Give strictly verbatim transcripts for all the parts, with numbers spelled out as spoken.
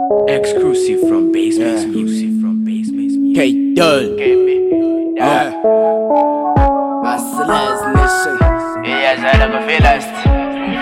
Exclusive from Basements Music. From Basements Music. K-Dul. Yeah. Marcellus Nation. Yeah, I never feel lost.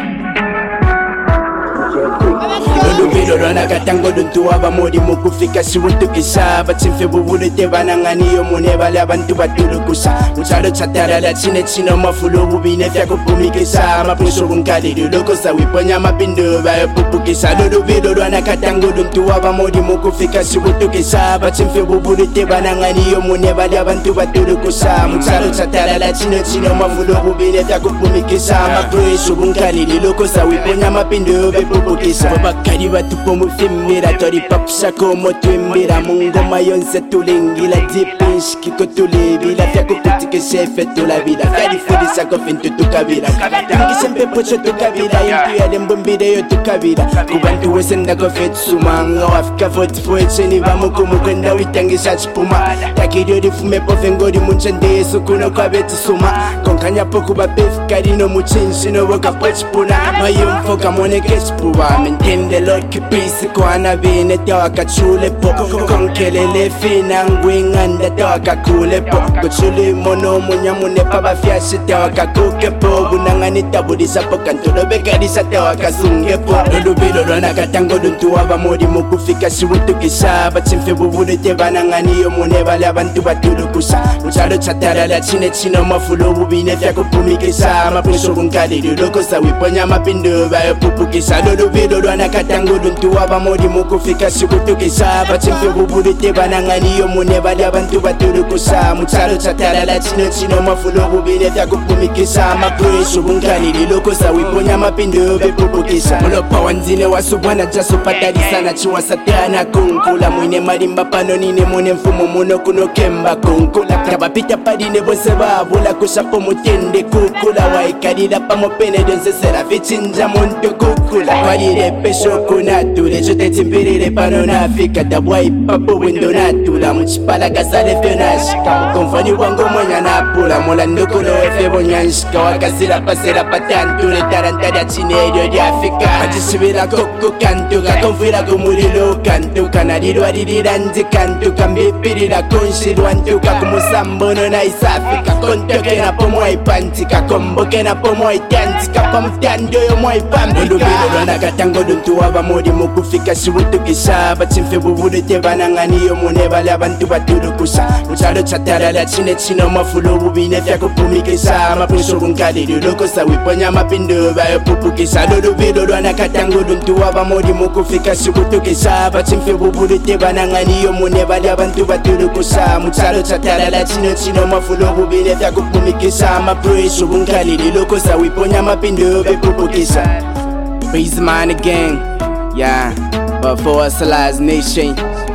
Lulubilo rana katango duntu abamuri mukufika siwutukisa batsimfe bubulete bananganiyo munebale abantu batulukusa muchalo chatarala chine chino mafulo bubine fyakupumikisa mapuso bunkaliri lokosa wiponya mapindu bayopupukisa lulubilo rana katango duntu abamuri mukufika siwutukisa batsimfe bubulete bananganiyo munebale abantu batulukusa muchalo chatarala chine chino mafulo bubine fyakupumikisa mapuso bunkaliri lokosa wiponya mapindu bayopupukisa bakari batupo mufimira tori papsa como twimbira mungoma yonse tulingila dipinsh kiko tulibila fyako kutike shefe tulabila fyari fudisa kofintu tukabila tungi sempe pocho tukabila intu ya lembumbide yo tukabila kubantu wesenda kofetsuma nga wafika foti fuecheni vamukumukenda witangisha chipuma takirio rifume pofengori munchende yesu kuno kwa betisuma konkanya poku bapefkari no muchinshi no boka pochipuna mayumfo kamoneke chipuwa mentende loki pisi kwana vine tawaka chule po konkelele fina ngwinganda tawaka kule po kuchuli mono munyamune paba fyashi tawaka kuke po gunangani tabudisa po kantulo bekarisa tawaka sunge po lulubilo rwana katango duntu wabamuri mukufika siwutukisa batsimfe bubulete bananganiyo munebale abantu batulukusa muchalo chatarala chine chino mafulo bubine fyakupumikisa mapuso bunkaliri lokosa wiponya mapindu bayopupukisa lulubilo rwana katango duntu wabamuri mukufika siwutukisa batsimfe bubulete bananganiyo munebale abantu batulukusa muchalo chatarala chino chino mafulo bubine fyakupumikisa mapuso bunkaliri lokosa wiponya mapindu bepupukisa mulopa wanzine wasubwana jasopatarisana chiwasatana kunkula mwine marimba pano nine mune mfumo muno kuno kemba kunkula tabapita padine bose babula kushapo mutende kukula waikarira pamopene donsesera fichinja muntu kukula walire pesho kunatule chotechimpirire pano nafika tabwaipapo windo natula muchipala kasale fenashika mukomfani wangu mwenya napula mulandukulo efebo nyanshika wakasira pasera patantule tarantada chinerio lyafika achisibira koko kantuka konfira kumulilo kantuka nalilwa liliranzi kantuka mbipirira konshilwa ntuka kumusambono na isafika kontokena po mwaipantika kombokena po mwaitantika pamutando yo mwaipambika lulubilo rwana katango duntu wabamuri mukufika siwutukisa batsimfe bubulete bananganiyo munebale abantu batulukusa muchalo chatarala chine chino mafulo bubine fyakupumikisa mapuso bunkaliri lokosa wiponya mapindu bayopupukisa lulubilo rwana katango duntu wabamuri mukufika siwutukisa batsimfe bubulete bananganiyo munebale abantu batulukusa muchalo chatarala chino chino mafulo bubine fyakupumikisa mapuso bunkaliri lokosa wiponya mapindu bepupukisa Praise man again, yeah, but for us Marcellus Nation,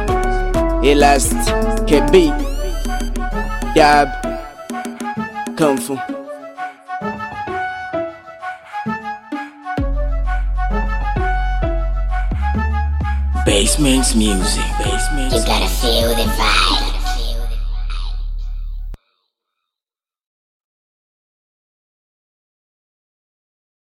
Elast, K B, Dab, Kung Fu. Basements Music. Basements. You gotta feel the vibe.